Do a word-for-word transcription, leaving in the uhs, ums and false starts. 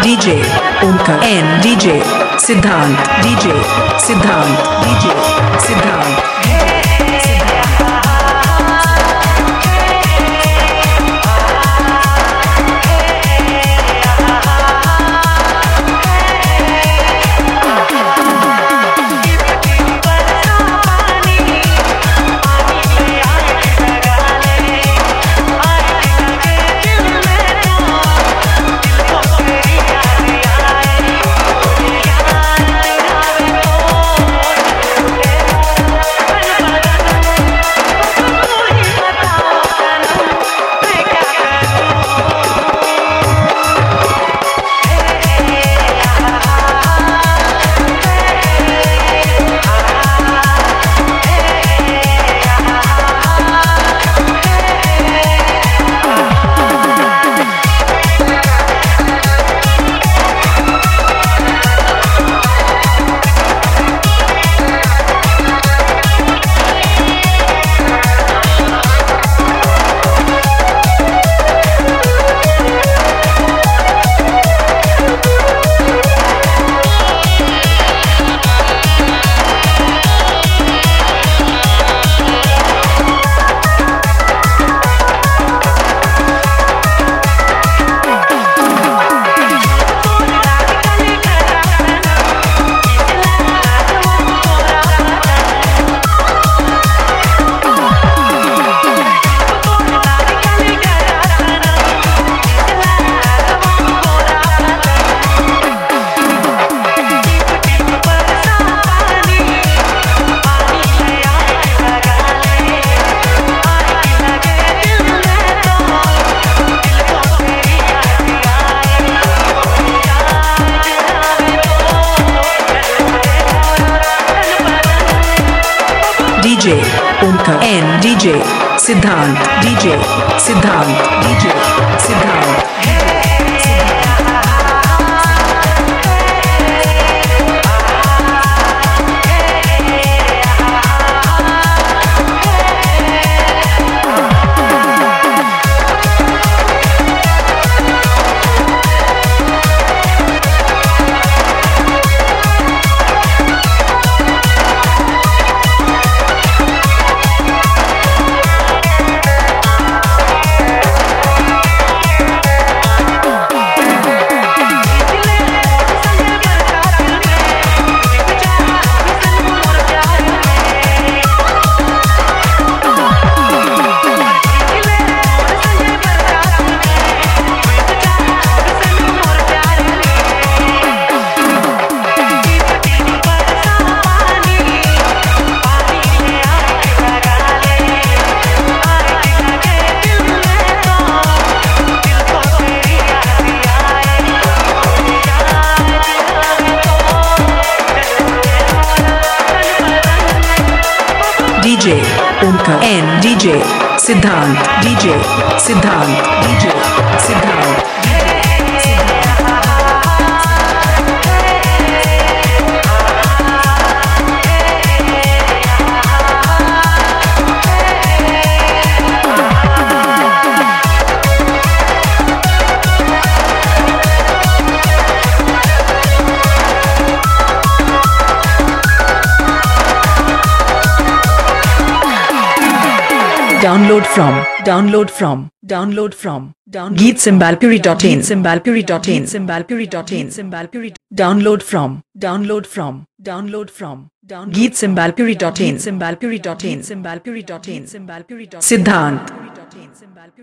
DJ Omkar n DJ Siddhant DJ Siddhant DJ Siddhant DJ Omkar n DJ Siddhant DJ Siddhant DJ Siddhant DJ Omkar n DJ Siddhant DJ Siddhant DJ Siddhant Download from, download from, download from, down geet sambalpuri dot in, sambalpuri dot in, sambalpuri dot in, sambalpuri. Download from, download from, download from, down geet sambalpuri dot in, sambalpuri dot in, sambalpuri dot in, sambalpuri dot. Siddhant.